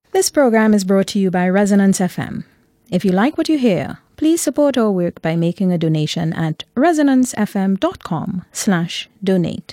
This program is brought to you by Resonance FM. If you like what you hear, please support our work by making a donation at resonancefm.com/donate.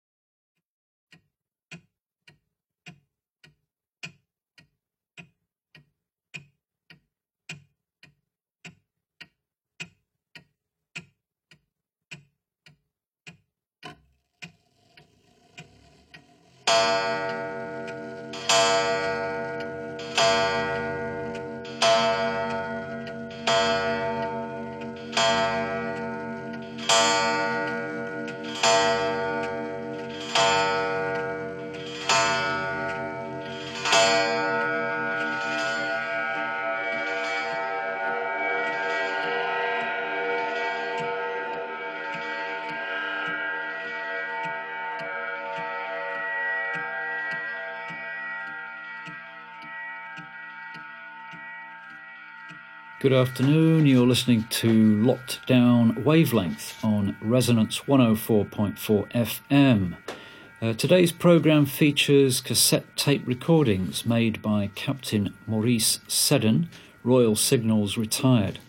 Good afternoon, you're listening to Locked Down Wavelength on Resonance 104.4 FM. Today's programme features cassette tape recordings made by Captain Maurice Seddon, Royal Signals retired.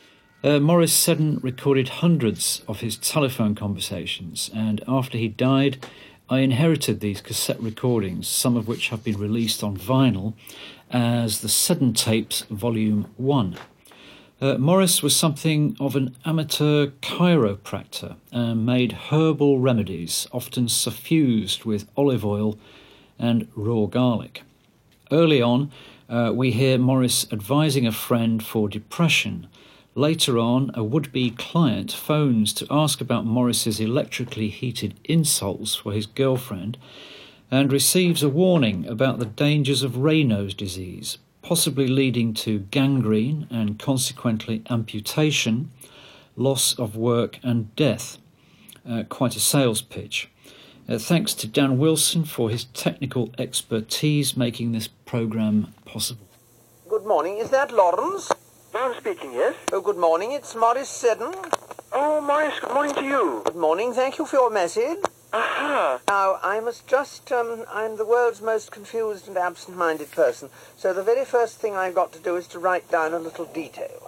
Maurice Seddon recorded hundreds of his telephone conversations, and after he died, I inherited these cassette recordings, some of which have been released on vinyl as the Seddon Tapes Volume 1. Maurice was something of an amateur chiropractor and made herbal remedies, often suffused with olive oil and raw garlic. Early on, we hear Maurice advising a friend for depression. Later on, a would-be client phones to ask about Maurice's electrically heated insoles for his girlfriend and receives a warning about the dangers of Raynaud's disease, possibly leading to gangrene and consequently amputation, loss of work and death. Quite a sales pitch. Thanks to Dan Wilson for his technical expertise making this programme possible. Good morning, is that Lawrence? I'm speaking, yes. Oh, good morning, it's Maurice Seddon. Oh, Maurice, good morning to you. Good morning, thank you for your message. Aha. Now, I must just, I'm the world's most confused and absent-minded person, so the very first thing I've got to do is to write down a little detail.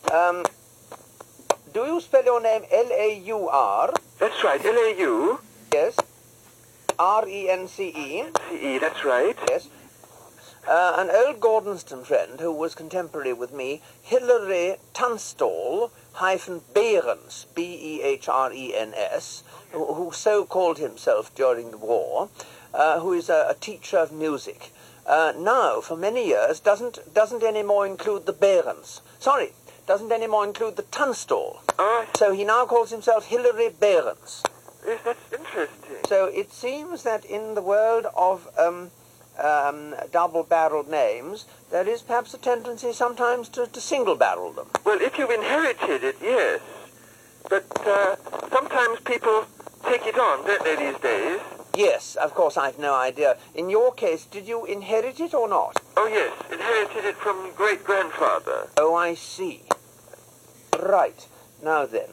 Do you spell your name L-A-U-R? That's right, L-A-U. Yes. R-E-N-C-E? C-E, that's right. Yes. An old Gordonston friend who was contemporary with me, Hilary Tunstall-Behrens, B-E-H-R-E-N-S, who so called himself during the war, who is a teacher of music. Now, for many years, doesn't anymore include the Behrens. Sorry, doesn't anymore include the Tunstall. So he now calls himself Hilary Behrens. Yes, that's interesting. So it seems that in the world of double-barreled names, there is perhaps a tendency sometimes to single-barrel them. Well, if you've inherited it, yes. But sometimes people take it on, don't they, these days? Yes, of course, I've no idea. In your case, did you inherit it or not? Oh, yes, inherited it from great-grandfather. Oh, I see. Right. Now then,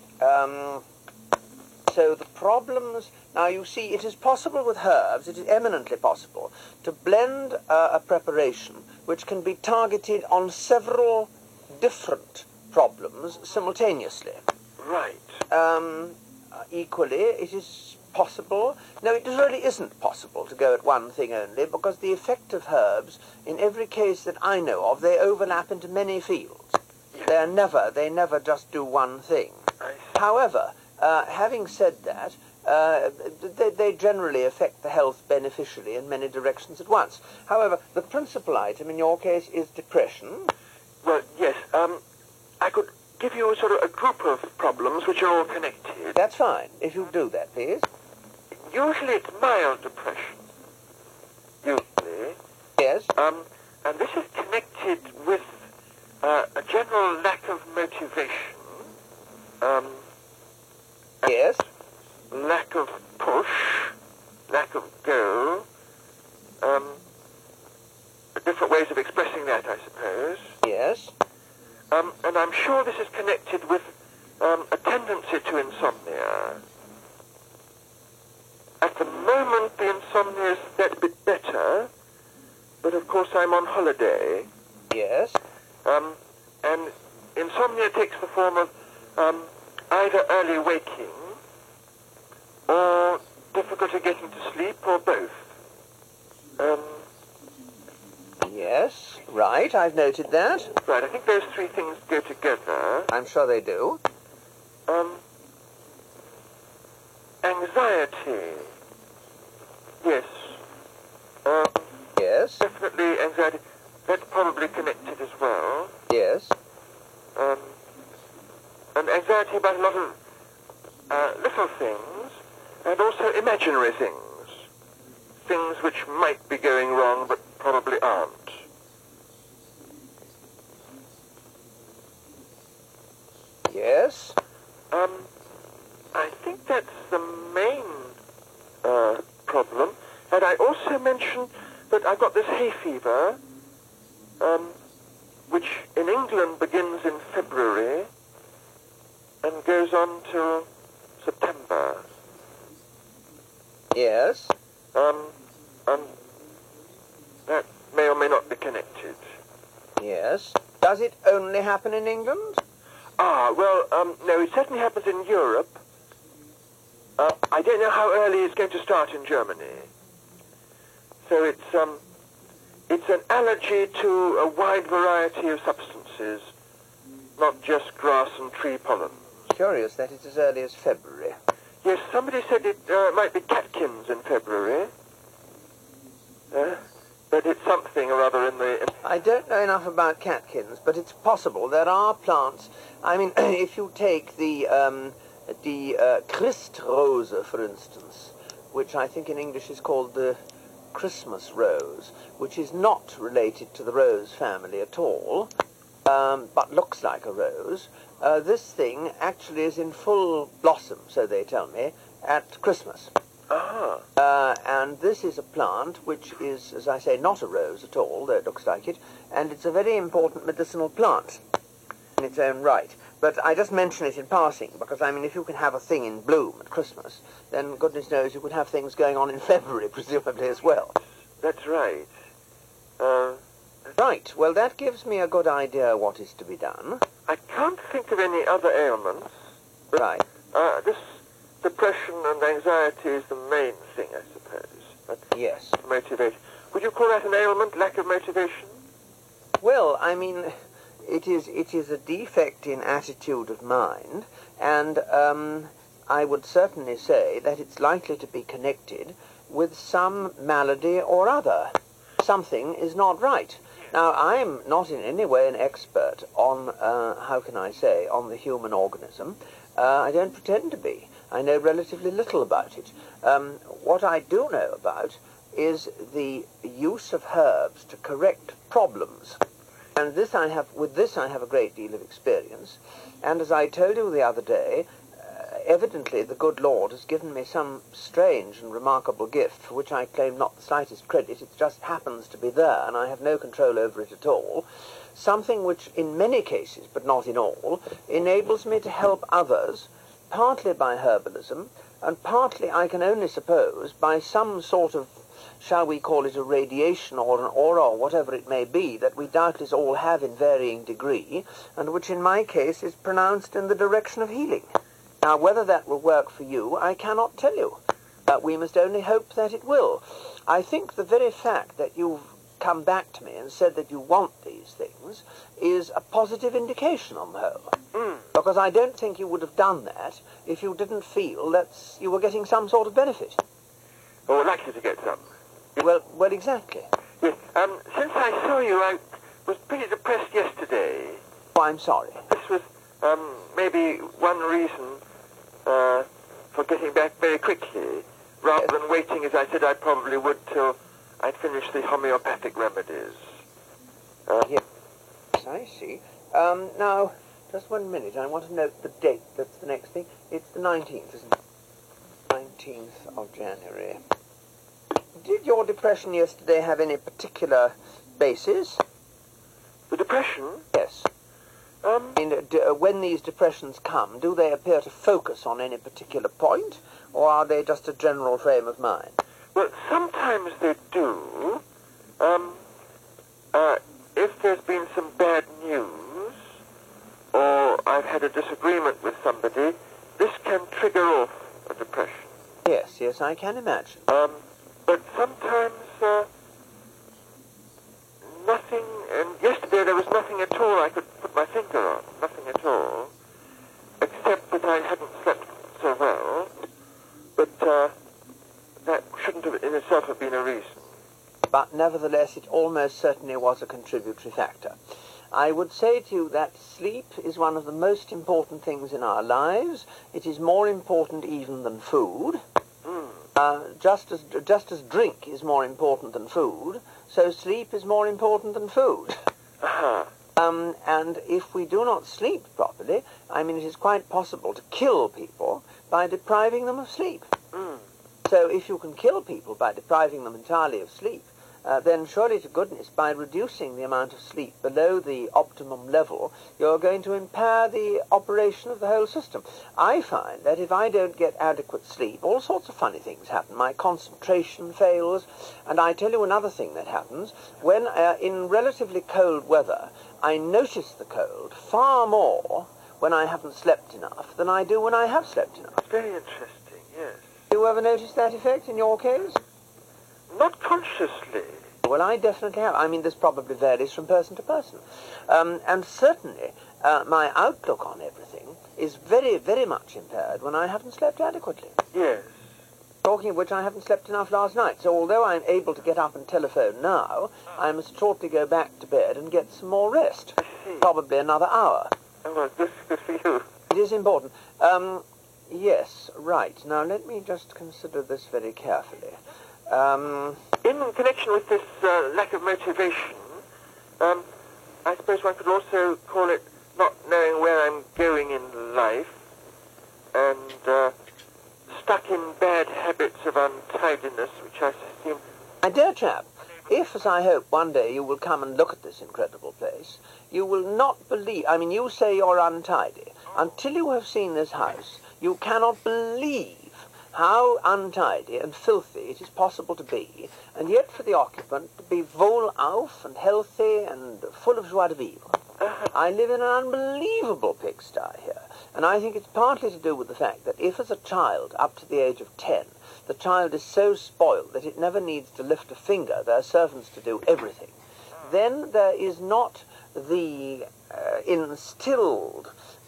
so the problems... Now, you see, it is possible with herbs, it is eminently possible, to blend a preparation which can be targeted on several different problems simultaneously. Right. Equally, it is possible... No, it really isn't possible to go at one thing only, because the effect of herbs, in every case that I know of, they overlap into many fields. They never just do one thing. However, having said that, they generally affect the health beneficially in many directions at once. However, the principal item in your case is depression. Well, yes, I could give you sort of a group of problems which are all connected. That's fine, if you do that, please. Usually it's mild depression. Usually. Yes. And this is connected with a general lack of motivation. Yes. Lack of push, lack of go, different ways of expressing that, I suppose. Yes. And I'm sure this is connected with a tendency to insomnia. At the moment, the insomnia is a bit better, but of course I'm on holiday. Yes. And insomnia takes the form of either early waking or difficulty getting to sleep, or both. Yes, right, I've noted that. Right, I think those three things go together. I'm sure they do. Anxiety. Yes. Yes, Definitely anxiety. That's probably connected as well. yes. And anxiety about a lot of little things, and also imaginary things. Things which might be going wrong, but probably aren't. Yes. I think that's the main problem. And I also mentioned that I've got this hay fever, which in England begins in February and goes on till September. Yes. And that may or may not be connected. Yes. Does it only happen in England? No, it certainly happens in Europe. I don't know how early it's going to start in Germany. So it's an allergy to a wide variety of substances, not just grass and tree pollen. Curious that it's as early as February. Yes, somebody said it might be catkins in February. But it's something or other in the... I don't know enough about catkins, but it's possible. There are plants. I mean, if you take the Christrose, for instance, which I think in English is called the Christmas rose, which is not related to the rose family at all, but looks like a rose. This thing actually is in full blossom, so they tell me, at Christmas. And this is a plant which is, as I say, not a rose at all, though it looks like it, and it's a very important medicinal plant in its own right. But I just mention it in passing, because, I mean, if you can have a thing in bloom at Christmas, then goodness knows you could have things going on in February, presumably, as well. That's right. Right, well, that gives me a good idea what is to be done. I can't think of any other ailments. Right. This depression and anxiety is the main thing, I suppose. That's Yes. motivation. Would you call that an ailment, lack of motivation? Well, I mean, it is a defect in attitude of mind, and I would certainly say that it's likely to be connected with some malady or other. Something is not right. Now, I'm not in any way an expert on, how can I say, on the human organism. I don't pretend to be. I know relatively little about it. What I do know about is the use of herbs to correct problems. And with this I have a great deal of experience. And as I told you the other day, evidently the good Lord has given me some strange and remarkable gift for which I claim not the slightest credit. It just happens to be there, and I have no control over it at all. Something which, in many cases, but not in all, enables me to help others, partly by herbalism, and partly, I can only suppose, by some sort of, shall we call it a radiation or an aura or whatever it may be, that we doubtless all have in varying degree, and which in my case is pronounced in the direction of healing. Now, whether that will work for you, I cannot tell you. We must only hope that it will. I think the very fact that you've come back to me and said that you want these things is a positive indication on the whole. Because I don't think you would have done that if you didn't feel that you were getting some sort of benefit. Or likely to get some. Well, exactly. Yes. Since I saw you, I was pretty depressed yesterday. Oh, I'm sorry. This was maybe one reason for getting back very quickly, rather than waiting, as I said I probably would, till I'd finished the homeopathic remedies. Yes, I see. Now, just 1 minute. I want to note the date. That's the next thing. It's the 19th, isn't it? 19th of January. Did your depression yesterday have any particular basis? The depression? Yes. When these depressions come, do they appear to focus on any particular point, or are they just a general frame of mind? Well, sometimes they do. if there's been some bad news, or I've had a disagreement with somebody, this can trigger off a depression. Yes, yes, I can imagine. But sometimes, nothing, and yesterday there was nothing at all I could put my finger on, nothing at all, except that I hadn't slept so well, but that shouldn't have in itself have been a reason. But nevertheless, it almost certainly was a contributory factor. I would say to you that sleep is one of the most important things in our lives. It is more important even than food. Just as drink is more important than food, so sleep is more important than food. And if we do not sleep properly, I mean, it is quite possible to kill people by depriving them of sleep. So if you can kill people by depriving them entirely of sleep, then surely to goodness, by reducing the amount of sleep below the optimum level, you're going to impair the operation of the whole system. I find that if I don't get adequate sleep, all sorts of funny things happen. My concentration fails, and I tell you another thing that happens. When, in relatively cold weather, I notice the cold far more when I haven't slept enough than I do when I have slept enough. Very interesting, yes. Do you ever notice that effect in your case? Not consciously. Well, I definitely have. I mean, this probably varies from person to person. And certainly, my outlook on everything is very, very much impaired when I haven't slept adequately. Yes. Talking of which, I haven't slept enough last night. So although I'm able to get up and telephone now, I must shortly go back to bed and get some more rest. I see. Probably another hour. Oh, well, this is good for you. It is important. Yes, right. Now, let me just consider this very carefully. In connection with this lack of motivation, I suppose one could also call it not knowing where I'm going in life, and stuck in bad habits of untidiness, which I seem... My dear chap, if, as I hope, one day you will come and look at this incredible place, you will not believe... I mean, you say you're untidy. Until you have seen this house, you cannot believe how untidy and filthy it is possible to be, and yet for the occupant to be wohlauf and healthy and full of joie de vivre. I live in an unbelievable pigsty here, and I think it's partly to do with the fact that if as a child up to the age of 10, the child is so spoiled that it never needs to lift a finger, there are servants to do everything, then there is not the instilled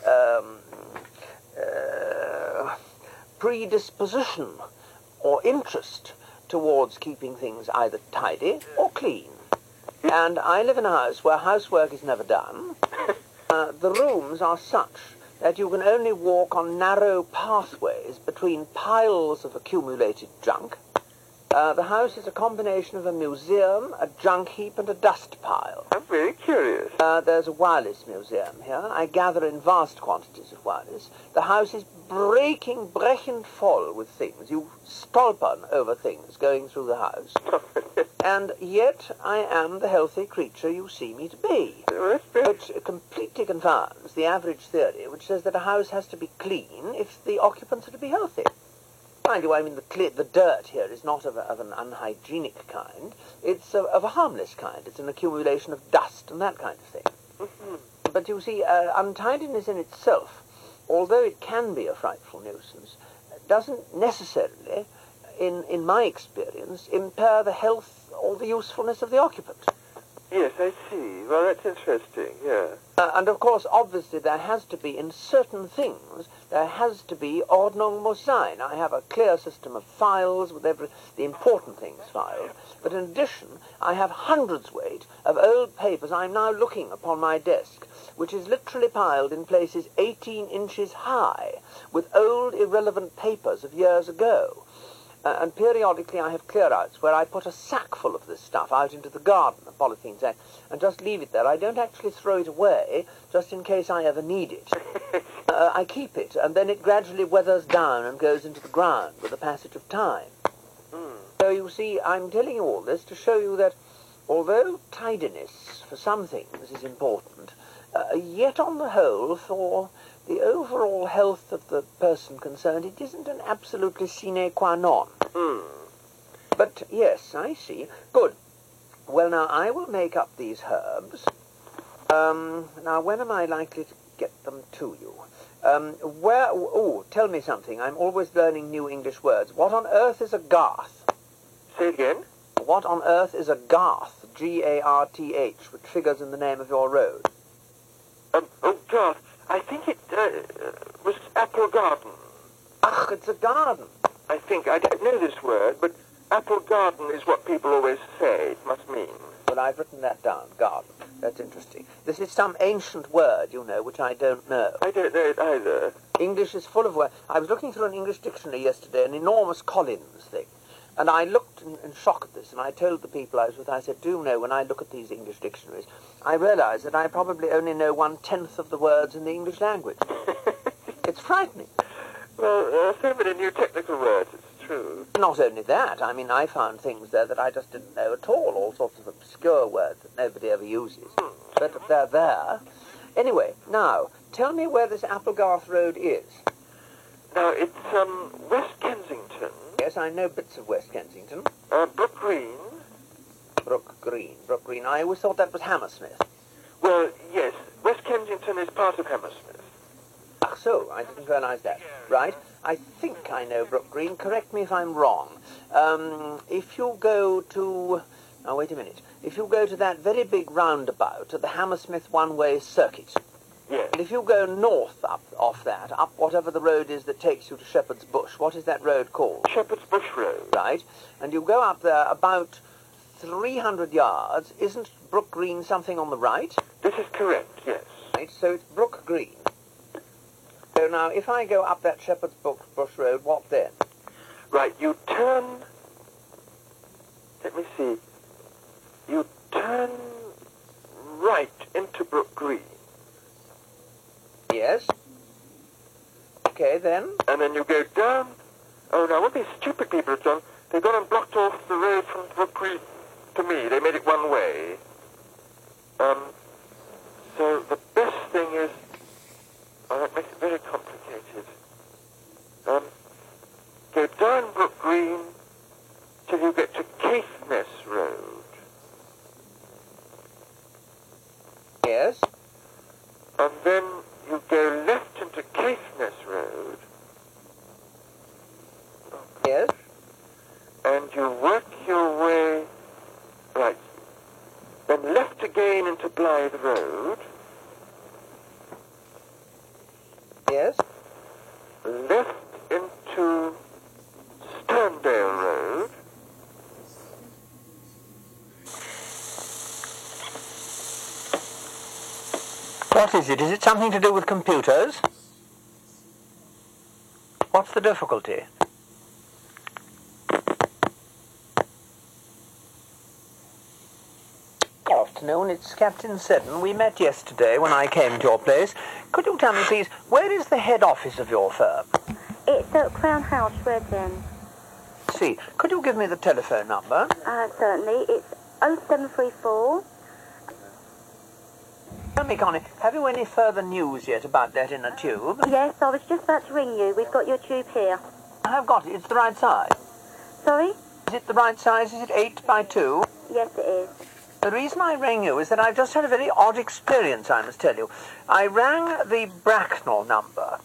predisposition or interest towards keeping things either tidy or clean. And I live in a house where housework is never done. The rooms are such that you can only walk on narrow pathways between piles of accumulated junk. The house is a combination of a museum, a junk heap, and a dust pile. I'm very curious. There's a wireless museum here. I gather in vast quantities of wireless. The house is brechend voll with things. You stolpern over things going through the house. And yet I am the healthy creature you see me to be. Which completely confounds the average theory, which says that a house has to be clean if the occupants are to be healthy. Mind you, I mean, the dirt here is not of an unhygienic kind. It's of a harmless kind. It's an accumulation of dust and that kind of thing. But you see, untidiness in itself, although it can be a frightful nuisance, doesn't necessarily, in my experience, impair the health or the usefulness of the occupant. Yes, I see. Well, that's interesting, yeah. And of course, obviously, there has to be, in certain things, there has to be Ordnung muss sein. I have a clear system of files with the important things filed. But in addition, I have hundreds weight of old papers. I'm now looking upon my desk, which is literally piled in places 18 inches high, with old, irrelevant papers of years ago. And periodically I have clear-outs where I put a sack full of this stuff out into the garden, a polythene sack, and just leave it there. I don't actually throw it away, just in case I ever need it. I keep it, and then it gradually weathers down and goes into the ground with the passage of time. So you see, I'm telling you all this to show you that although tidiness for some things is important, yet on the whole, for the overall health of the person concerned, it isn't an absolutely sine qua non. But yes, I see. Good. Well, now, I will make up these herbs. Now, when am I likely to get them to you? Tell me something. I'm always learning new English words. What on earth is a garth? Say it again. What on earth is a garth? Garth, which figures in the name of your road. Garth. I think it was Apple Garden. Ach, it's a garden. I think. I don't know this word, but Apple Garden is what people always say it must mean. Well, I've written that down, garden. That's interesting. This is some ancient word, you know, which I don't know. I don't know it either. English is full of words. I was looking through an English dictionary yesterday, an enormous Collins thing, and I looked in shock at this, and I told the people I was with, I said, do you know, when I look at these English dictionaries, I realise that I probably only know 1/10 of the words in the English language. It's frightening. Well, so many new technical words, it's true. Not only that, I mean, I found things there that I just didn't know at all sorts of obscure words that nobody ever uses. But they're there. Anyway, now, tell me where this Applegarth Road is. Now, it's West Kensington. Yes, I know bits of West Kensington. Brook Green. Brook Green. I always thought that was Hammersmith. Well, yes, West Kensington is part of Hammersmith. Ach so, I didn't realise that. Right, I think I know Brook Green. Correct me if I'm wrong. If you go to... Now, wait a minute. If you go to that very big roundabout at the Hammersmith one-way circuit, Yes. and if you go north up whatever the road is that takes you to Shepherd's Bush, what is that road called? Shepherd's Bush Road. Right, and you go up there about 300 yards. Isn't Brook Green something on the right? This is correct, yes. Right, so it's Brook Green. So now, if I go up that Shepherd's Bush Road, what then? Right, you turn... Let me see. You turn right into Brook Green. Yes. Okay, then. And then you go down... Oh, now, what these stupid people have done, they've gone and blocked off the road from Brook Green to me. They made it one way. So the best thing is... Oh, that makes it very complicated. Go down Brook Green till you get to Caithness Road. Yes. And then you go left into Caithness Road. Yes. And you work your way... Right. Then left again into Blythe Road. Yes. Left into Sterndale Road. What is it? Is it something to do with computers? What's the difficulty? Good afternoon, it's Captain Seddon. We met yesterday when I came to your place. Could you tell me, please, where is the head office of your firm? It's at Crown House, Reading. See, could you give me the telephone number? Certainly. It's 0734. Tell me, Connie, have you any further news yet about that inner tube? Yes, I was just about to ring you. We've got your tube here. I have got it. It's the right size. Sorry? Is it the right size? Is it 8 by 2? Yes, it is. The reason I rang you is that I've just had a very odd experience, I must tell you. I rang the Bracknell number,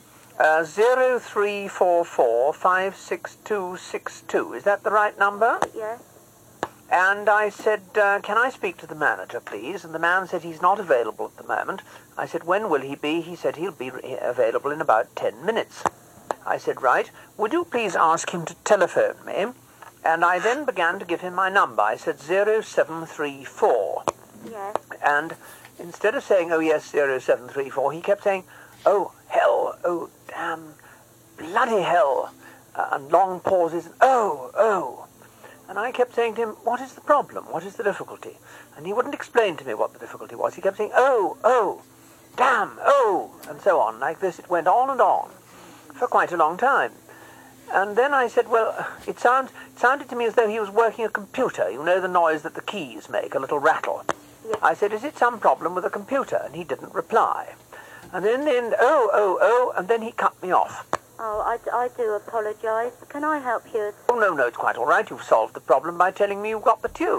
0344562262. Is that the right number? Yes. And I said, can I speak to the manager, please? And the man said he's not available at the moment. I said, when will he be? He said he'll be available in about 10 minutes. I said, right, would you please ask him to telephone me? And I then began to give him my number. I said 0734. Yes. And instead of saying, oh yes, 0734, he kept saying, oh hell, oh damn, bloody hell, and long pauses, oh. And I kept saying to him, what is the problem? What is the difficulty? And he wouldn't explain to me what the difficulty was. He kept saying, oh, damn, oh, and so on. Like this, it went on and on for quite a long time. And then I said, well, it sounded to me as though he was working a computer. You know the noise that the keys make, a little rattle. Yes. I said, is it some problem with the computer? And he didn't reply. And then in the end, oh, and then he cut me off. Oh, I do apologise. Can I help you? Oh, no, it's quite all right. You've solved the problem by telling me you've got the tube.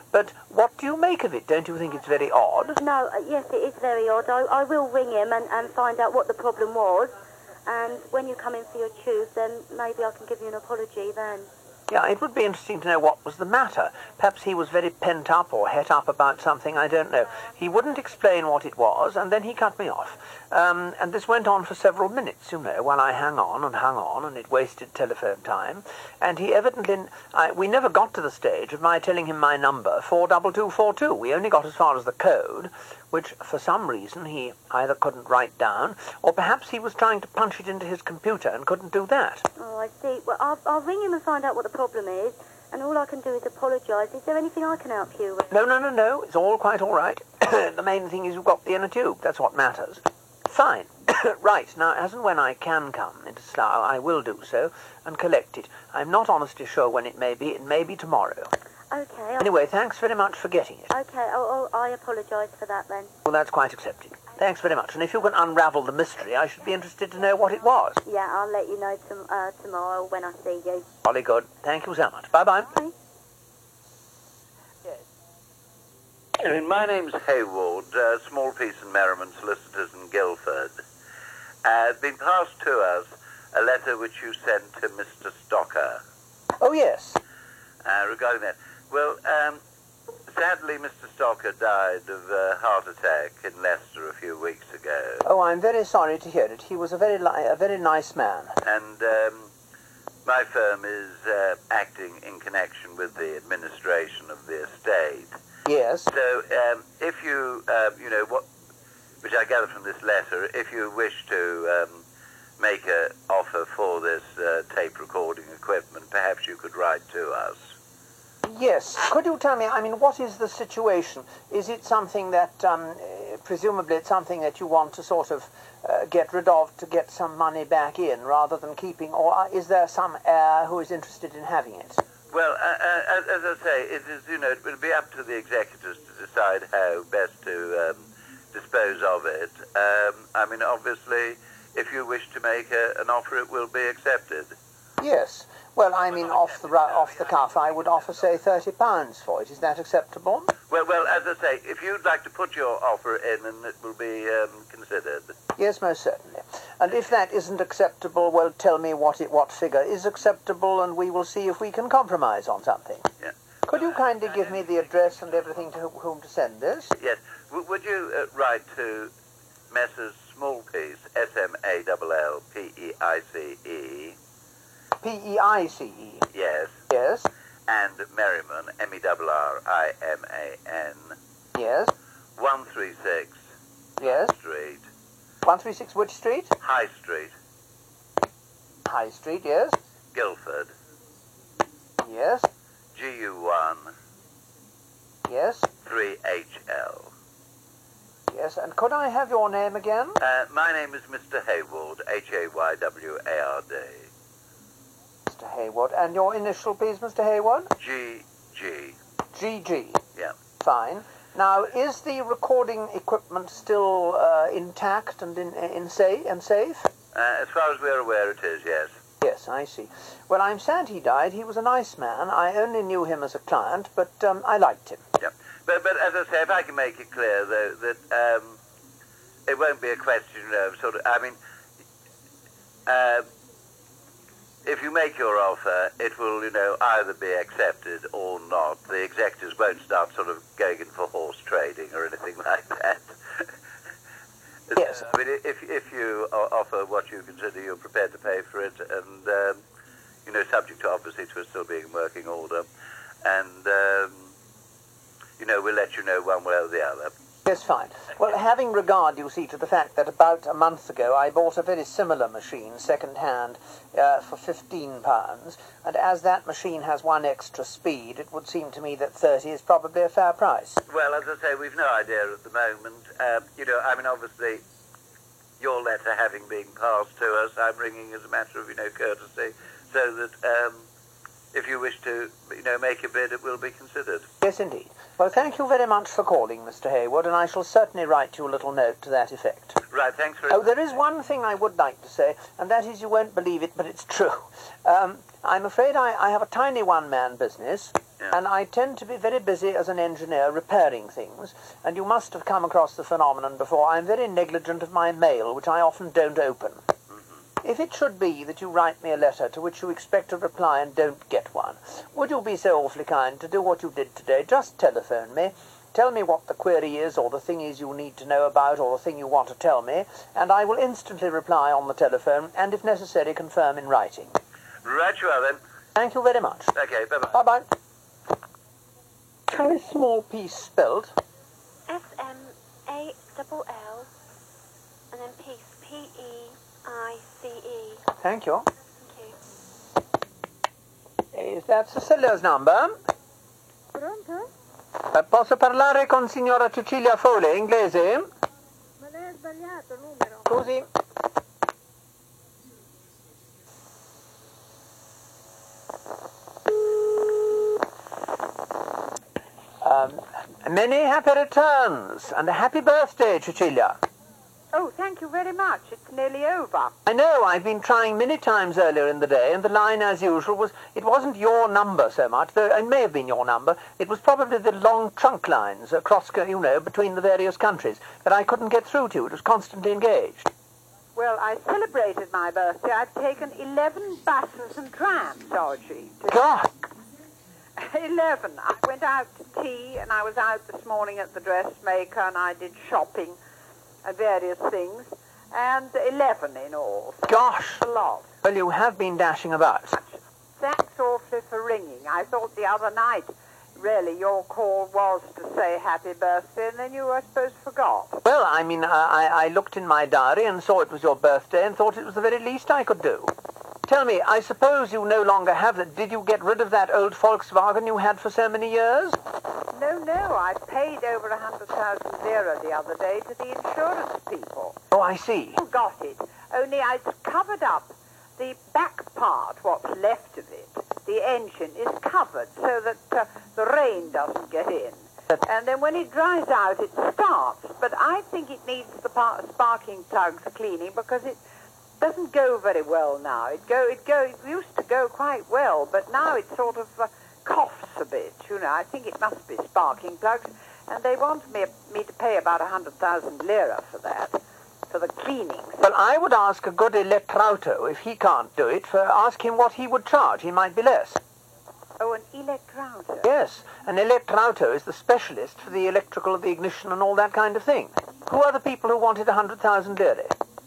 But what do you make of it? Don't you think it's very odd? No, yes, it is very odd. I will ring him and find out what the problem was. And when you come in for your tube, then maybe I can give you an apology then. Yeah, it would be interesting to know what was the matter. Perhaps he was very pent up or het up about something, I don't know. He wouldn't explain what it was, and then he cut me off. And this went on for several minutes, you know, while I hung on, and it wasted telephone time. And he evidently... we never got to the stage of my telling him my number, 42242. We only got as far as the code, which for some reason he either couldn't write down, or perhaps he was trying to punch it into his computer and couldn't do that. Oh, I see. Well, I'll ring him and find out what the problem is, and all I can do is apologise. Is there anything I can help you with? No. It's all quite all right. The main thing is you've got the inner tube. That's what matters. Fine. Right. Now, as and when I can come into Slough, I will do so and collect it. I'm not honestly sure when it may be. It may be tomorrow. Okay. Anyway, thanks very much for getting it. Okay. I apologise for that then. Well, that's quite accepted. Thanks very much. And if you can unravel the mystery, I should be interested to know what it was. Yeah, I'll let you know tomorrow when I see you. Jolly good. Thank you so much. Bye-bye. Bye. My name's Hayward, Small Piece and Merriman Solicitors in Guildford. It's been passed to us a letter which you sent to Mr. Stocker Oh, yes. regarding that. Well, sadly, Mr. Stocker died of a heart attack in Leicester a few weeks ago. Oh, I'm very sorry to hear it. He was a very nice man. And my firm is acting in connection with the administration of the estate. Yes. So, if you, which I gather from this letter, if you wish to make an offer for this tape recording equipment, perhaps you could write to us. Yes. Could you tell me, what is the situation? Is it something that, presumably it's something that you want to sort of get rid of to get some money back in rather than keeping, or is there some heir who is interested in having it? Well, as I say, it is, it will be up to the executors to decide how best to dispose of it. Obviously, if you wish to make an offer, it will be accepted. Yes. Well, off the cuff, I would offer, say, £30 for it. Is that acceptable? Well, as I say, if you'd like to put your offer in, and it will be considered. Yes, most certainly. And if that isn't acceptable, well, tell me what figure is acceptable, and we will see if we can compromise on something. Yeah. Could you kindly give me the address and everything to whom to send this? Yes. Would you write to Messrs. Smallpiece, SMALLPEICE? P-E-I-C-E. Yes. Yes. And Merriman, MERRIMAN. Yes. 136 Yes. Street. 136 which street? High Street, High Street, yes. Guildford. Yes. GU1 Yes. 3HL. Yes. And could I have your name again? My name is Mr. Hayward, Hayward. Mr. Hayward. And your initial, please, Mr. Hayward? GG. GG. Yeah. Fine. Now, is the recording equipment still intact and safe? As far as we're aware, it is, yes. Yes, I see. Well, I'm sad he died. He was a nice man. I only knew him as a client, but I liked him. Yeah. But as I say, if I can make it clear, though, that it won't be a question of if you make your offer, it will, either be accepted or not. The executors won't start sort of going in for horse trading or anything like that. Yes. If you offer what you consider you're prepared to pay for it, and, subject to, obviously, to it still being in working order, and, we'll let you know one way or the other. Yes, fine. Well, having regard, you see, to the fact that about a month ago I bought a very similar machine, second-hand, for £15, and as that machine has one extra speed, it would seem to me that 30 is probably a fair price. Well, as I say, we've no idea at the moment. Obviously, your letter having been passed to us, I'm ringing as a matter of, courtesy, so that if you wish to, make a bid, it will be considered. Yes, indeed. Well, thank you very much for calling, Mr. Hayward, and I shall certainly write you a little note to that effect. Right, thanks very much. Oh, there is one thing I would like to say, and that is you won't believe it, but it's true. I'm afraid I have a tiny one-man business, Yeah. And I tend to be very busy as an engineer repairing things, and you must have come across the phenomenon before. I'm very negligent of my mail, which I often don't open. If it should be that you write me a letter to which you expect a reply and don't get one, would you be so awfully kind to do what you did today? Just telephone me. Tell me what the query is, or the thing is you need to know about, or the thing you want to tell me, and I will instantly reply on the telephone, and if necessary, confirm in writing. Right you are then. Thank you very much. Okay, bye-bye. Bye-bye. How is small piece spelled? S-M-A-L-L, and then peace, P-E-I-C-E. Thank you. Thank you. Is that Cecilia's number? Pronto? Posso parlare con signora Cecilia Fole, inglese? Ma lei ha sbagliato il numero. Scusi. Many happy returns, and a happy birthday, Cecilia. Oh, thank you very much. It's nearly over. I know, I've been trying many times earlier in the day, and the line, as usual, it wasn't your number so much, though it may have been your number. It was probably the long trunk lines across, between the various countries, that I couldn't get through to. It was constantly engaged. Well, I celebrated my birthday. I've taken 11 buses and trams, Archie. God! 11. I went out to tea, and I was out this morning at the dressmaker, and I did shopping and various things, and 11 in all. Gosh! A lot. Well, you have been dashing about. Thanks awfully for ringing. I thought the other night, really, your call was to say happy birthday, and then you, I suppose, forgot. Well, I mean, I looked in my diary and saw it was your birthday and thought it was the very least I could do. Tell me, I suppose you no longer have that. Did you get rid of that old Volkswagen you had for so many years? No, I paid over 100,000 lira the other day to the insurance people. Oh, I see. Who got it? Only I'd covered up the back part, what's left of it. The engine is covered so that the rain doesn't get in. And then when it dries out, it starts. But I think it needs the sparking plugs cleaning because it doesn't go very well now. It used to go quite well, but now it sort of coughs a bit. I think it must be sparking plugs, and they want me to pay about 100,000 lira for that, for the cleaning. Well, I would ask a good electrauto, if he can't do it, ask him what he would charge. He might be less. Oh, an electrauto? Yes, an electrauto is the specialist for the electrical of the ignition and all that kind of thing. Who are the people who wanted 100,000 lira?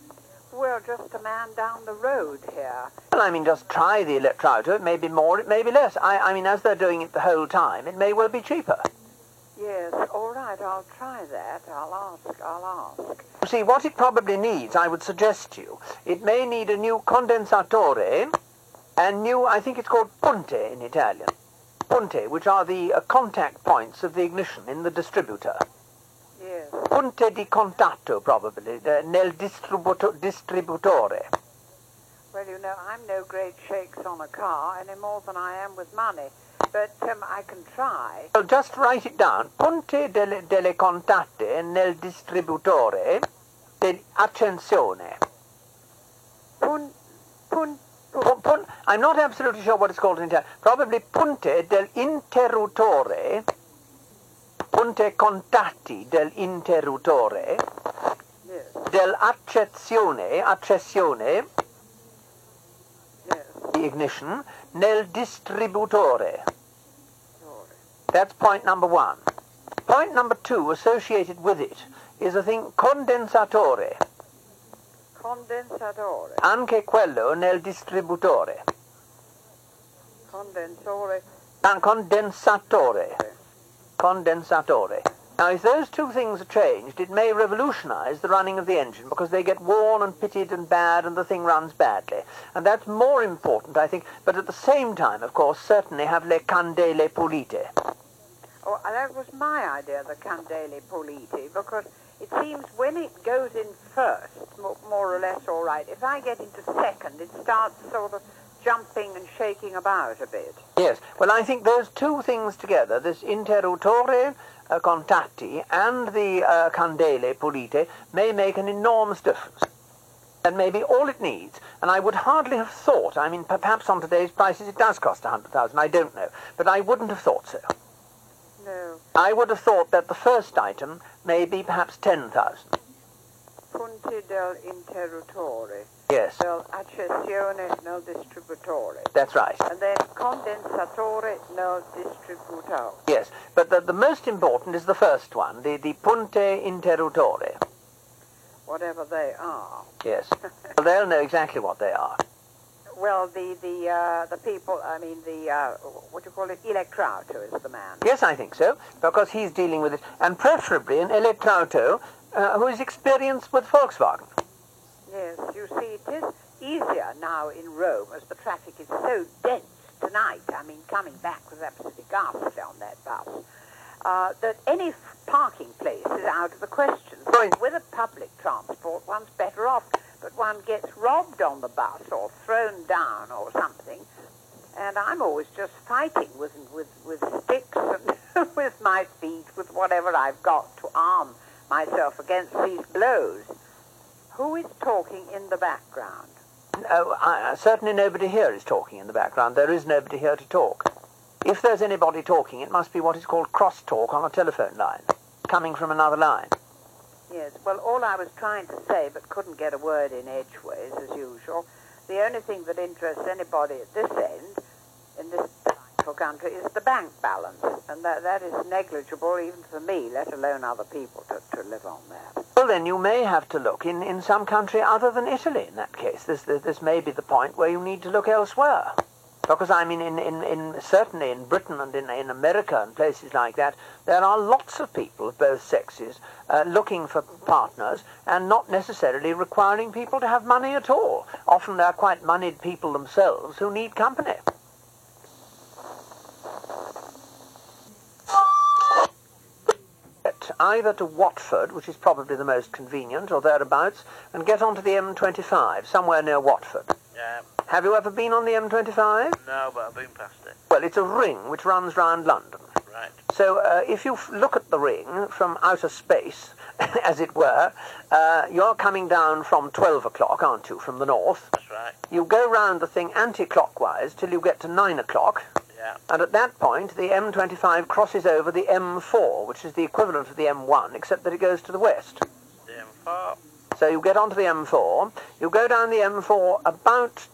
Well, just a man down the road here. Well, I mean, just try the electrauto. It may be more, it may be less. I mean, as they're doing it the whole time, it may well be cheaper. Yes, all right, I'll try that. I'll ask. You see, what it probably needs, I would suggest to you, it may need a new condensatore and new, I think it's called punte in Italian. Punte, which are the contact points of the ignition in the distributor. Yes. Punte di contatto, probably, nel distributore. Well, I'm no great shakes on a car any more than I am with money, but I can try. Well, just write it down. Punte delle contatte nel distributore dell'accensione. I'm not absolutely sure what it's called in Italian. Probably punte dell'interruttore. Punte contatti dell'interruttore, yes. Dell'accezione, Yes. the ignition, nel distributore. Sorry. That's point number one. Point number two, associated with it, is the thing condensatore. Condensatore. Anche quello nel distributore. Condensore. Condensatore. Now, if those two things are changed, it may revolutionize the running of the engine because they get worn and pitted and bad and the thing runs badly. And that's more important, I think, but at the same time, of course, certainly have le candele pulite. Oh, that was my idea, the candele pulite, because it seems when it goes in first, more or less all right. If I get into second, it starts sort of jumping and shaking about a bit. Yes, well, I think those two things together, this interruttore contatti and the candele pulite, may make an enormous difference. That may be all it needs, and I would hardly have thought, I mean, perhaps on today's prices it does cost 100,000, I don't know, but I wouldn't have thought so. No. I would have thought that the first item may be perhaps 10,000. Punti del interrutore. Yes, Del accessione nel distributore. that's right. And then condensatore nel distributore. Yes, but the most important is the first one, the punte interrutore. Whatever they are. Yes. Well, they'll know exactly what they are. Well, the people, I mean, what do you call it, electrauto is the man. Yes, I think so, because he's dealing with it, and preferably an electrauto who is experienced with Volkswagen. Yes, you see, it is easier now in Rome as the traffic is so dense tonight. I mean, coming back was absolutely ghastly on that bus. That any parking place is out of the question. So with a public transport, one's better off, but one gets robbed on the bus or thrown down or something. And I'm always just fighting with sticks and with my feet, with whatever I've got to arm myself against these blows. Who is talking in the background? Certainly nobody here is talking in the background. There is nobody here to talk. If there's anybody talking, it must be what is called crosstalk on a telephone line, coming from another line. Yes, well, all I was trying to say, but couldn't get a word in edgeways, as usual, the only thing that interests anybody at this end, in this delightful country, is the bank balance. And that is negligible even for me, let alone other people, to live on that. Well, then you may have to look in some country other than Italy in that case. This may be the point where you need to look elsewhere. Because, I mean, certainly in Britain and in America and places like that, there are lots of people of both sexes looking for partners and not necessarily requiring people to have money at all. Often they're quite moneyed people themselves who need company. Either to Watford, which is probably the most convenient, or thereabouts, and get onto the M25, somewhere near Watford. Yeah. Have you ever been on the M25? No, but I've been past it. Well, it's a ring which runs round London. Right. So if you look at the ring from outer space, as it were, you're coming down from 12 o'clock, aren't you, from the north? That's right. You go round the thing anti-clockwise till you get to 9 o'clock. Yeah. And at that point, the M25 crosses over the M4, which is the equivalent of the M1, except that it goes to the west. The M4. So you get onto the M4, you go down the M4 about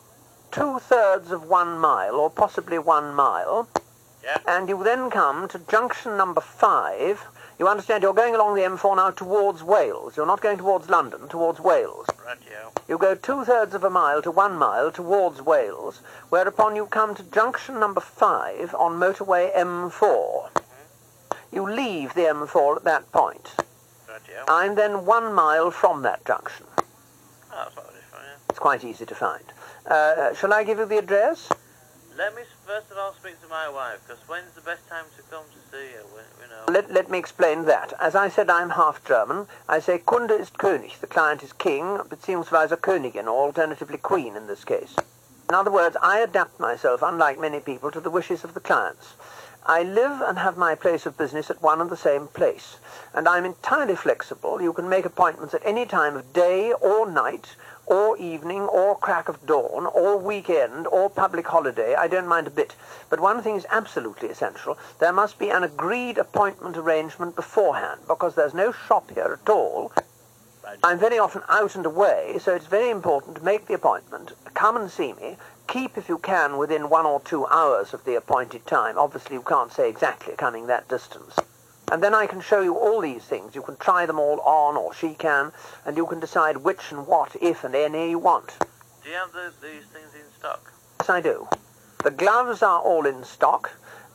2/3 of 1 mile, or possibly 1 mile, Yeah. and you then come to junction number 5. You understand, you're going along the M4 now towards Wales. You're not going towards London, towards Wales. Right, yeah. You go 2/3 of a mile to 1 mile towards Wales, whereupon you come to junction number 5 on motorway M4. You leave the M4 at that point. Right, yeah. I'm then 1 mile from that junction. Oh, that's not very fun, yeah. It's quite easy to find. Shall I give you the address? Let me first of all speak to my wife, because when's the best time to come to see her? You know. Let me explain that. As I said, I'm half German. I say Kunde ist König. The client is king, beziehungsweise Königin, or alternatively queen in this case. In other words, I adapt myself, unlike many people, to the wishes of the clients. I live and have my place of business at one and the same place, and I'm entirely flexible. You can make appointments at any time of day or night, or evening, or crack of dawn, or weekend, or public holiday. I don't mind a bit. But one thing is absolutely essential. There must be an agreed appointment arrangement beforehand, because there's no shop here at all. Right. I'm very often out and away, so it's very important to make the appointment, come and see me, keep, if you can, within 1 or 2 hours of the appointed time. Obviously, you can't say exactly coming that distance. And then I can show you all these things. You can try them all on, or she can, and you can decide which and what, if and any you want. Do you have these things in stock? Yes, I do. The gloves are all in stock.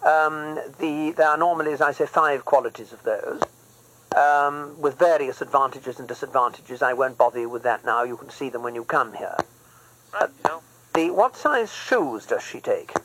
There are normally, as I say, 5 qualities of those, with various advantages and disadvantages. I won't bother you with that now. You can see them when you come here. Right, you know. What size shoes does she take?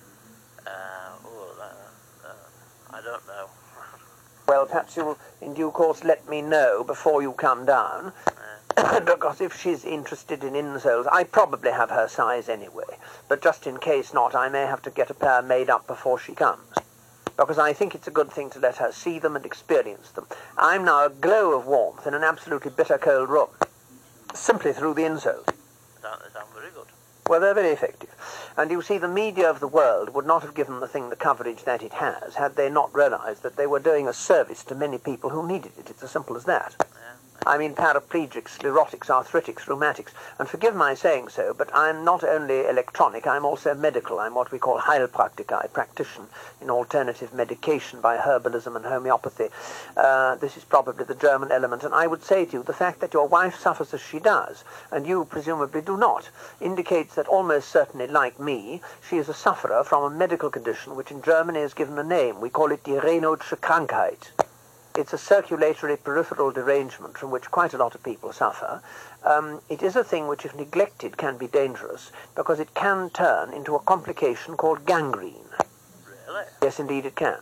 I don't know. Well, perhaps you'll, in due course, let me know before you come down, because if she's interested in insoles, I probably have her size anyway, but just in case not, I may have to get a pair made up before she comes, because I think it's a good thing to let her see them and experience them. I'm now a glow of warmth in an absolutely bitter cold room, simply through the insoles. They sound very good. Well, they're very effective. And you see, the media of the world would not have given the thing the coverage that it has had they not realized that they were doing a service to many people who needed it. It's as simple as that. I mean, paraplegics, sclerotics, arthritics, rheumatics. And forgive my saying so, but I'm not only electronic, I'm also medical. I'm what we call Heilpraktiker. I practice in alternative medication by herbalism and homeopathy. This is probably the German element. And I would say to you, the fact that your wife suffers as she does, and you presumably do not, indicates that almost certainly, like me, she is a sufferer from a medical condition which in Germany is given a name. We call it die Raynaud'sche Krankheit. It's a circulatory peripheral derangement from which quite a lot of people suffer. It is a thing which, if neglected, can be dangerous because it can turn into a complication called gangrene. Really? Yes, indeed it can.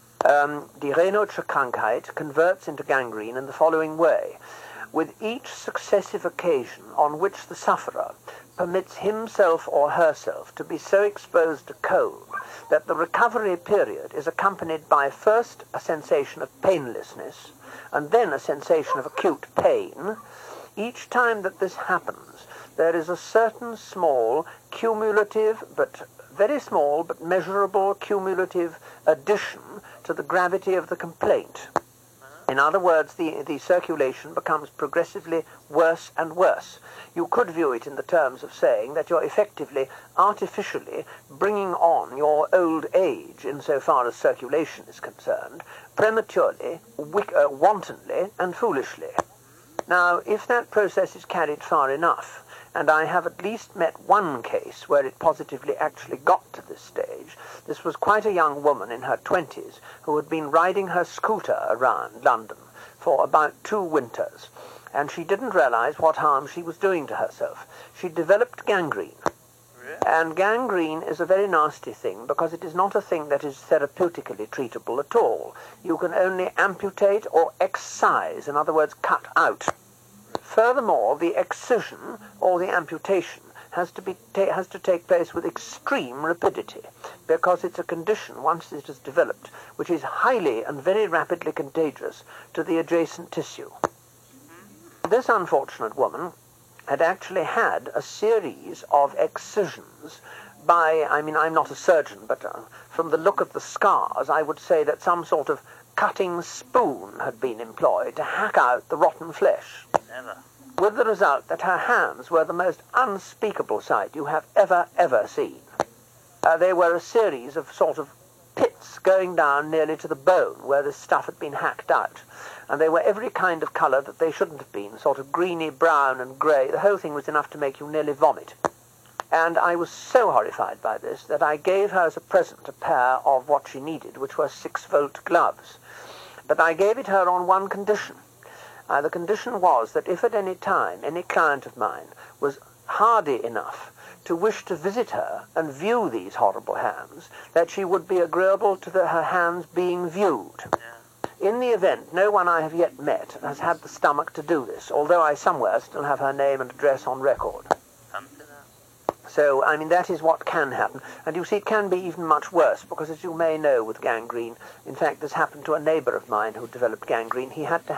Die Raynaud'sche Krankheit converts into gangrene in the following way. With each successive occasion on which the sufferer permits himself or herself to be so exposed to cold that the recovery period is accompanied by first a sensation of painlessness and then a sensation of acute pain, each time that this happens, there is a certain small cumulative, but very small but measurable cumulative addition to the gravity of the complaint. In other words, the circulation becomes progressively worse and worse. You could view it in the terms of saying that you're effectively, artificially bringing on your old age insofar as circulation is concerned, prematurely, wantonly, and foolishly. Now, if that process is carried far enough, and I have at least met one case where it positively actually got to this stage. This was quite a young woman in her 20s who had been riding her scooter around London for about 2 winters, and she didn't realize what harm she was doing to herself. She developed gangrene. Really? And gangrene is a very nasty thing because it is not a thing that is therapeutically treatable at all. You can only amputate or excise, in other words, cut out. Furthermore, the excision or the amputation has to take place with extreme rapidity because it's a condition, once it is developed, which is highly and very rapidly contagious to the adjacent tissue. This unfortunate woman had actually had a series of excisions by, I mean, I'm not a surgeon, but from the look of the scars, I would say that some sort of cutting spoon had been employed to hack out the rotten flesh. Never. With the result that her hands were the most unspeakable sight you have ever seen. They were a series of sort of pits going down nearly to the bone where this stuff had been hacked out. And they were every kind of colour that they shouldn't have been, sort of greeny, brown and grey. The whole thing was enough to make you nearly vomit. And I was so horrified by this that I gave her as a present a pair of what she needed, which were 6-volt gloves. But I gave it her on one condition. The condition was that if at any time any client of mine was hardy enough to wish to visit her and view these horrible hands, that she would be agreeable to her hands being viewed. Yeah. In the event, no one I have yet met has had the stomach to do this, although I somewhere still have her name and address on record. Fancy that. So, I mean, that is what can happen. And you see, it can be even much worse, because as you may know with gangrene, in fact, this happened to a neighbour of mine who developed gangrene.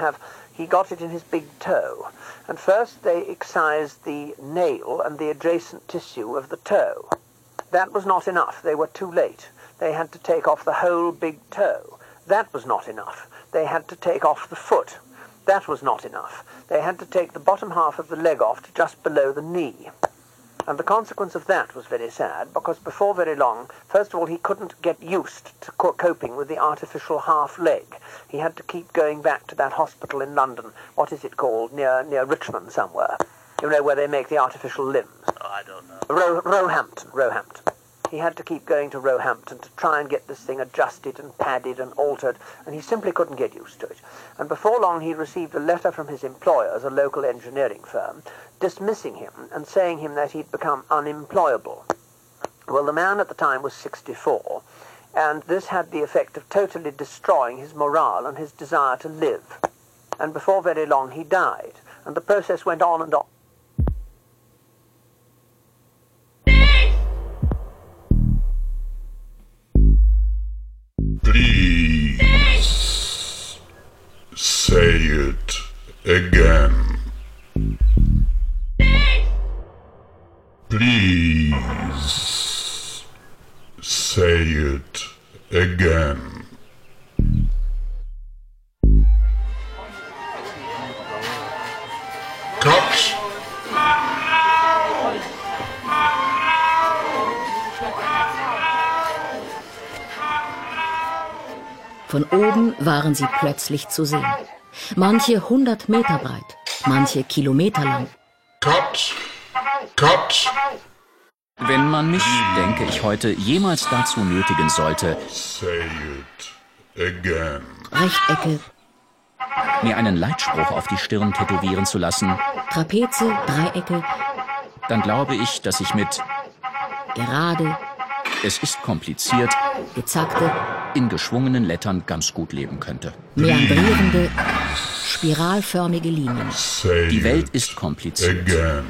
He got it in his big toe. And first they excised the nail and the adjacent tissue of the toe. That was not enough. They were too late. They had to take off the whole big toe. That was not enough. They had to take off the foot. That was not enough. They had to take the bottom half of the leg off to just below the knee. And the consequence of that was very sad, because before very long, first of all, he couldn't get used to coping with the artificial half leg. He had to keep going back to that hospital in London, what is it called, near Richmond somewhere, you know, where they make the artificial limbs. Oh, I don't know. Roehampton. He had to keep going to Roehampton to try and get this thing adjusted and padded and altered, and he simply couldn't get used to it. And before long he received a letter from his employers, a local engineering firm, dismissing him and saying him that he'd become unemployable. Well, the man at the time was 64, and this had the effect of totally destroying his morale and his desire to live. And before very long he died, and the process went on and on. Please say it again. again. Cut. Von oben waren sie plötzlich zu sehen. Manche 100 Meter breit, manche Kilometer lang. Cut. Cut. Wenn man mich, denke ich heute, jemals dazu nötigen sollte, Say it again. Rechtecke, mir einen Leitspruch auf die Stirn tätowieren zu lassen, Trapeze, Dreiecke, dann glaube ich, dass ich mit gerade, es ist kompliziert, gezackte, in geschwungenen Lettern ganz gut leben könnte. meandrierende, spiralförmige Linien. Say Die Welt it ist kompliziert. again.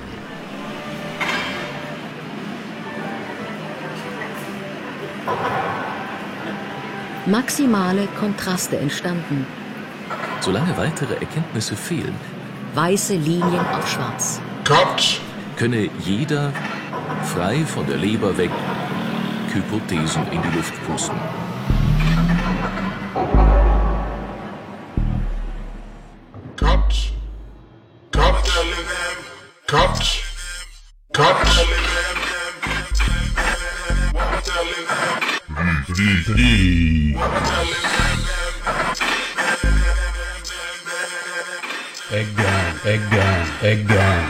Maximale Kontraste entstanden. Solange weitere Erkenntnisse fehlen, Weiße Linien auf schwarz. Cut. könne jeder frei von der Leber weg Hypothesen in die Luft pusten. Cut. Cut. Cut. Cut. Again, again, again.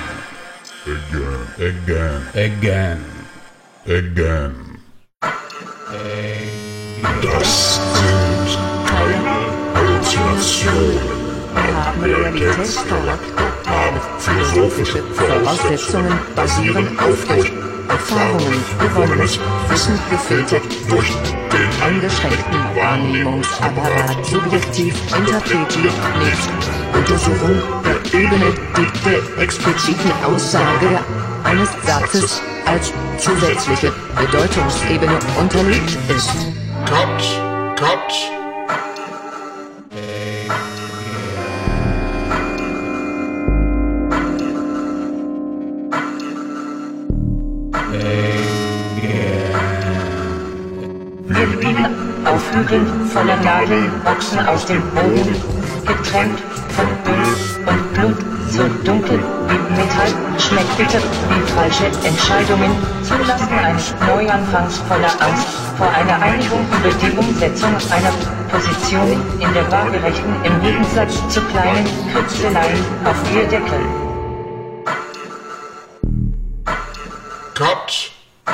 Again, again, Again. again. Das sind keine Halluzinationen. Haben Realitätscharakter, Haben philosophische Voraussetzungen, basieren auf durch Erfahrungen gewonnenes Wissen gefiltert durch den eingeschränkten Wahrnehmungsapparat subjektiv interpretiert nicht. Untersuchung der Ebene, Die der expliziten Aussage eines Satzes als zusätzliche Bedeutungsebene unterliegt ist. Cut, cut. Wir liegen auf Hügeln voller Nadeln, wachsen aus dem Boden, getränkt von Öl und Blut, so dunkel wie Metall, schmeckt bitter wie falsche Entscheidungen, zulassen eines Neuanfangs voller Angst vor einer Einigung über die Umsetzung einer Position in der waagerechten, im Gegensatz zu kleinen Kritzeleien auf ihr Deckel. Cut.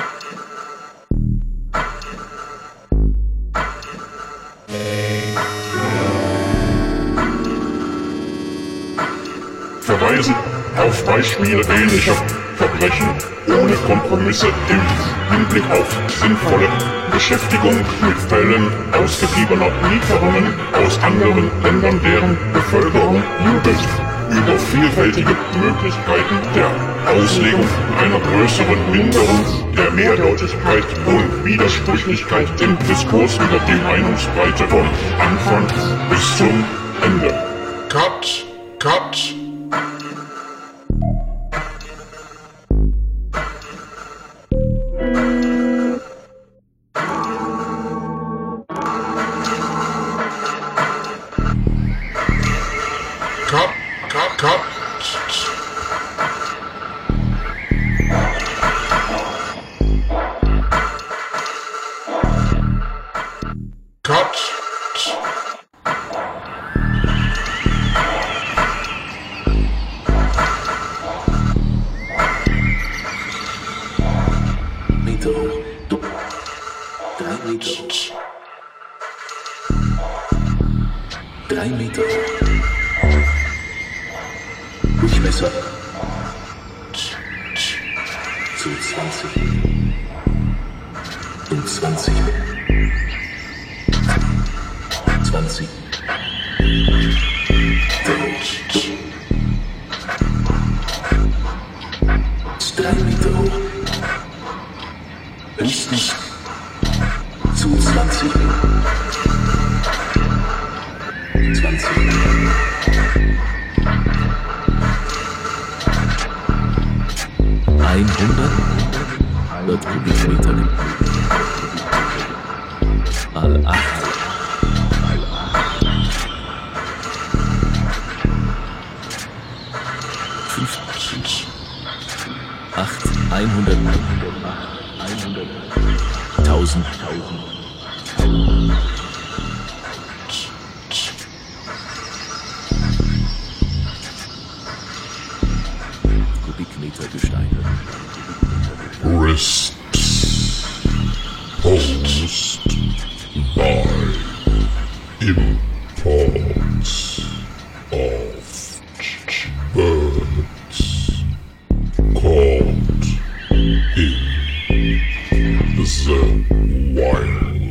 Verweisen auf Beispiele ähnlicher Verbrechen ohne Kompromisse im Hinblick auf sinnvolle Beschäftigung mit Fällen ausgetriebener Lieferungen aus anderen Ländern, deren Bevölkerung jubelt über vielfältige Möglichkeiten der Auslegung einer größeren Minderung der Mehrdeutigkeit und Widersprüchlichkeit im Diskurs über die Meinungsbreite von Anfang bis zum Ende. Cut, cut. Cut, cut, cut. Cut. Meter hoch. 3 Meter hoch. 3 Meter hoch. Durchmesser. Zu 20. Und 20. 20. Ist 3 Meter hoch. Höchstens zu 20. 20. 100 Kubikmeter mal 8 50, 8, 100, 1000, Kubikmeter Gestein. Rest posed by imports of birds caught in the wild.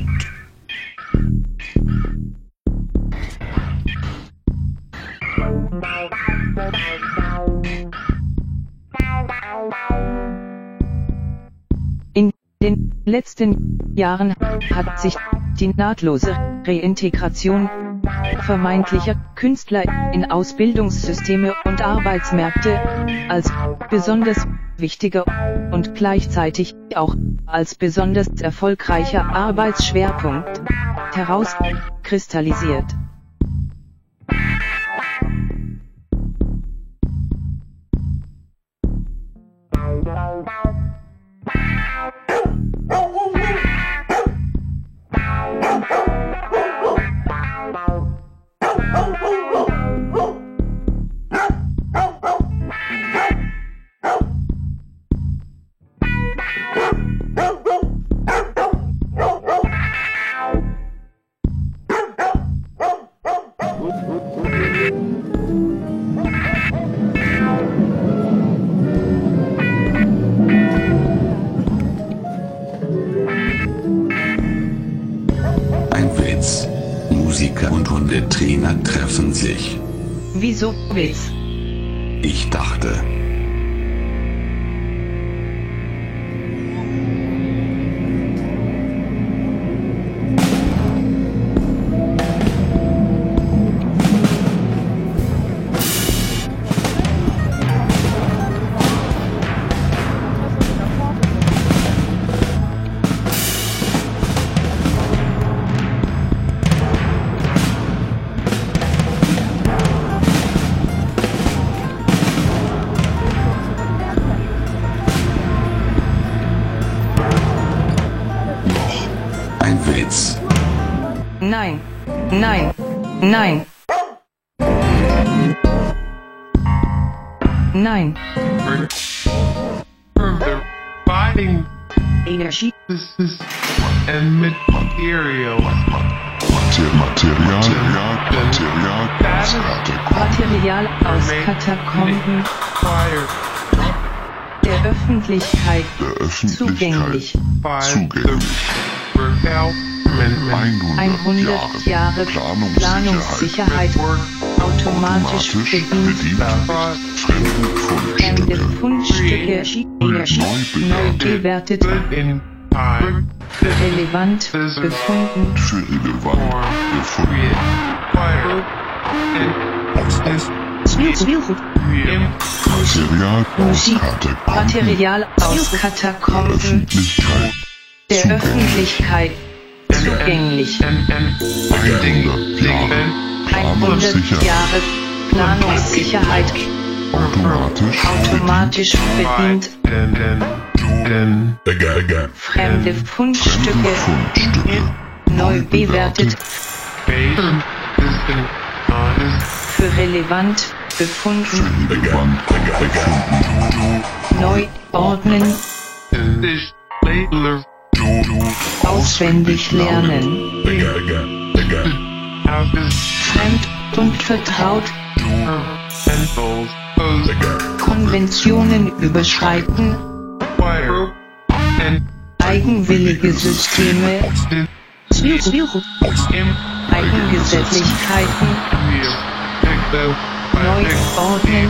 In den letzten Jahren hat sich die nahtlose Reintegration vermeintlicher Künstler in Ausbildungssysteme und Arbeitsmärkte als besonders wichtiger und gleichzeitig auch als besonders erfolgreicher Arbeitsschwerpunkt herauskristallisiert. Musiker und Hundetrainer treffen sich. Wieso Witz? Ich dachte. Nein, nein, nein. Nein. Energie and material. Material aus Katakomben. Der Öffentlichkeit zugänglich. 100 Jahre Planungssicherheit, automatisch bedient, fremde Fundstücke, neu bewertet, relevant befunden, Material aus Katakomben, der Öffentlichkeit zugänglich. 100 Jahre Planungssicherheit, automatisch bedient, fremde Fundstücke, neu bewertet, für relevant befunden, neu ordnen, auswendig lernen, fremd und vertraut, Konventionen überschreiten, eigenwillige Systeme, Eigengesetzlichkeiten, neu ordnen,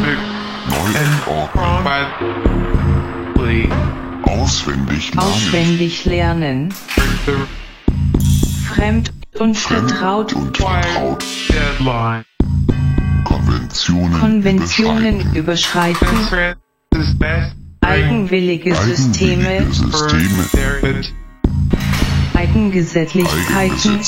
auswendig lernen, fremd und vertraut, Konventionen überschreiten, eigenwillige Systeme, Eigengesetzlichkeiten,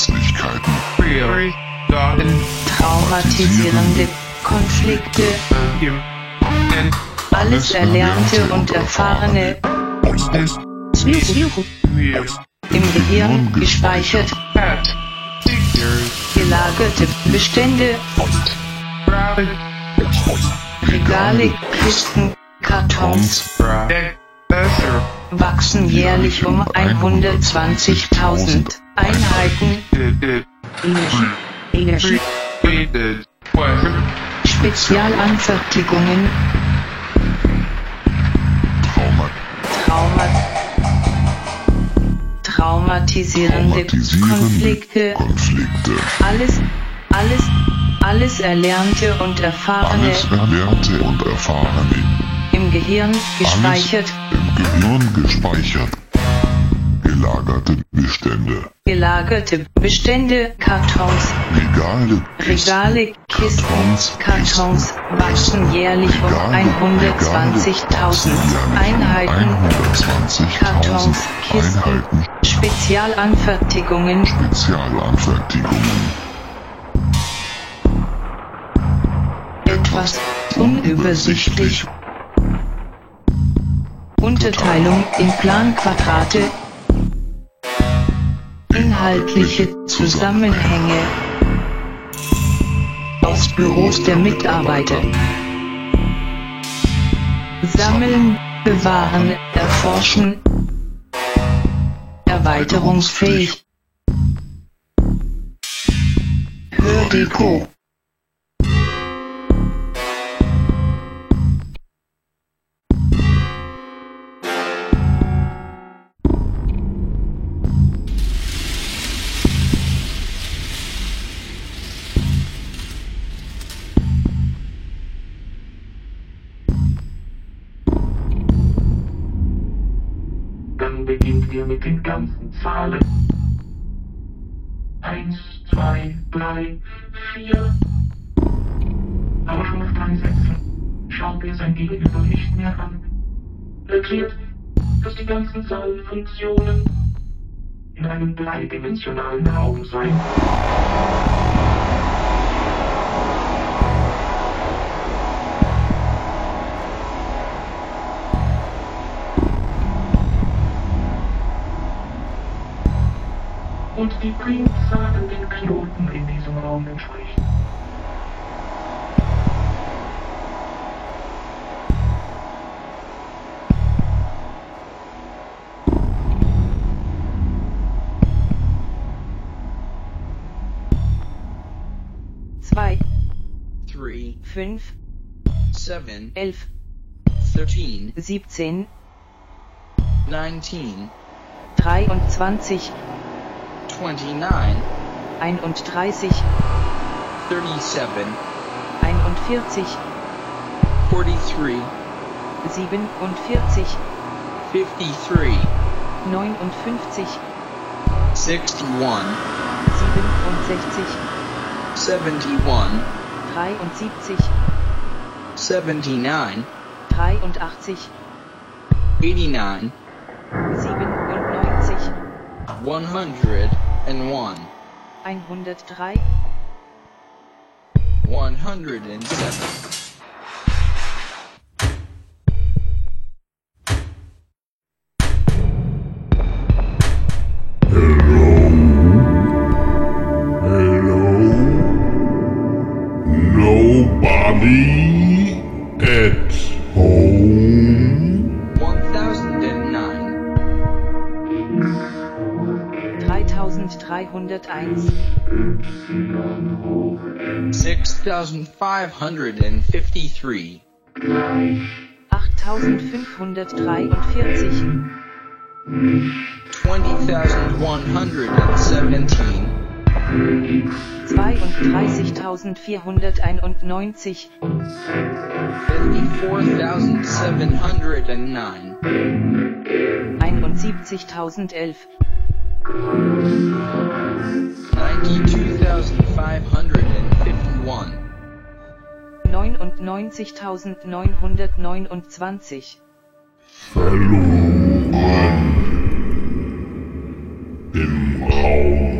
traumatisierende Konflikte, Alles Erlernte und Erfahrene im Gehirn gespeichert. Gelagerte Bestände, Regale, Kisten, Kartons wachsen jährlich um 120.000 Einheiten. Energie. Spezialanfertigungen. Traumatisierende Konflikte. Alles Erlernte und Erfahrene. Im Gehirn gespeichert. Gelagerte Bestände, Kartons, Regale, Kisten, Kartons wachsen jährlich um 120.000 Einheiten. Kartons, Kisten, Spezialanfertigungen. Etwas unübersichtlich. Unterteilung in Planquadrate. Inhaltliche Zusammenhänge aus Büros der Mitarbeiter. Sammeln, bewahren, erforschen, erweiterungsfähig. Hördeko. Beginnen wir mit den ganzen Zahlen. 1, 2, 3, 4. Aber schon nach 3 Sätzen schaut er sein Gegenüber nicht mehr an. Erklärt, dass die ganzen Zahlenfunktionen in einem dreidimensionalen Raum seien. Und die Primzahl den Knoten in diesem Raum entspricht. Zwei, 3, 5, 7, 11, 13, 17, 19, 23, 29, 31, 37, 41, 43, 47, 53, 59, 61, 67, 71, 73, 79, 83, 89, 97, 101, 103, 107. Nobody at home. 1009. 3301. 6553. 8543. 20,117. 32.491. 54,709. 71.011. 92,551. 99.929. Verloren im Raum.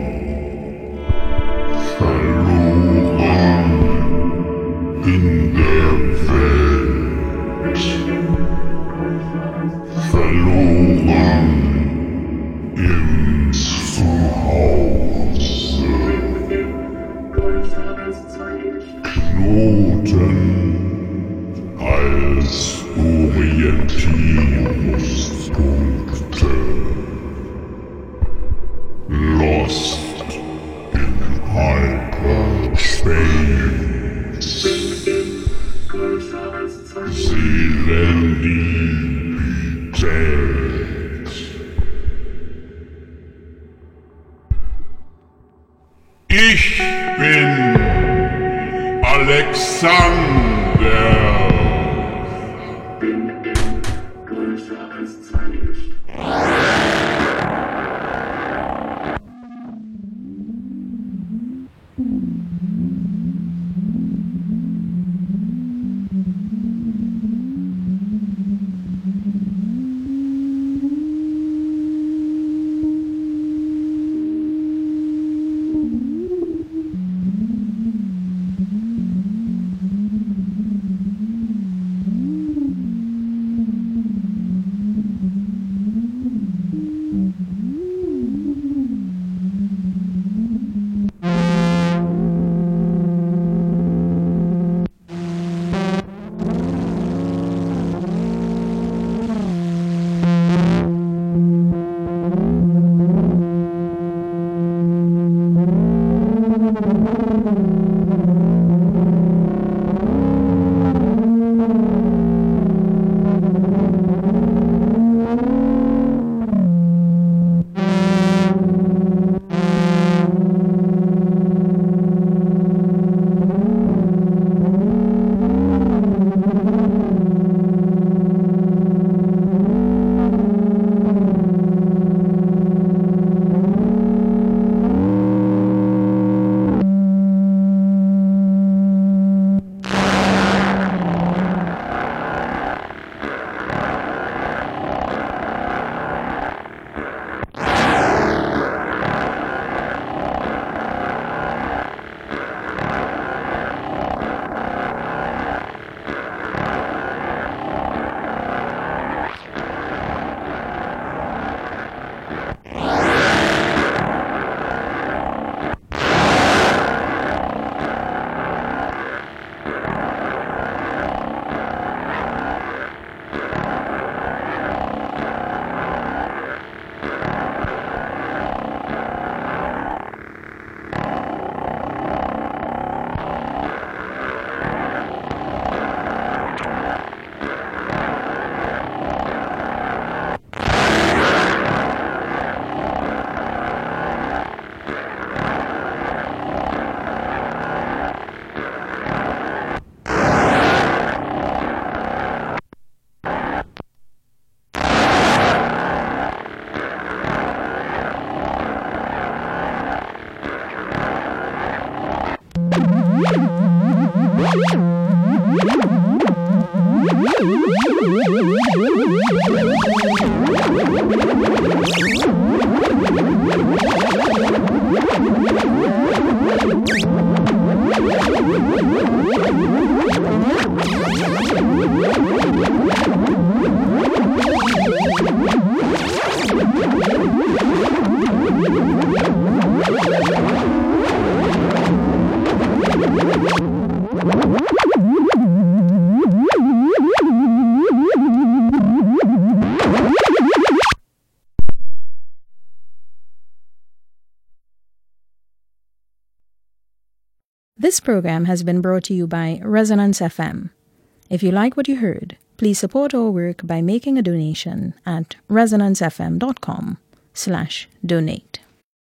Verloren in der Welt. Orientierungspunkte. Lost in Hyperspace. Seelenliebität. Ich bin Alexander. Größer als 2 Licht. This program has been brought to you by Resonance FM. If you like what you heard, please support our work by making a donation at resonancefm.com/donate.